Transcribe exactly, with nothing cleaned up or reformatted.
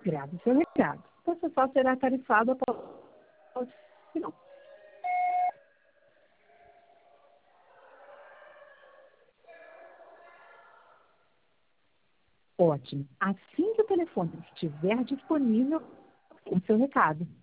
Grave seu recado. Você só será tarifado após... Não. Ótimo. Assim que o telefone estiver disponível, o seu recado.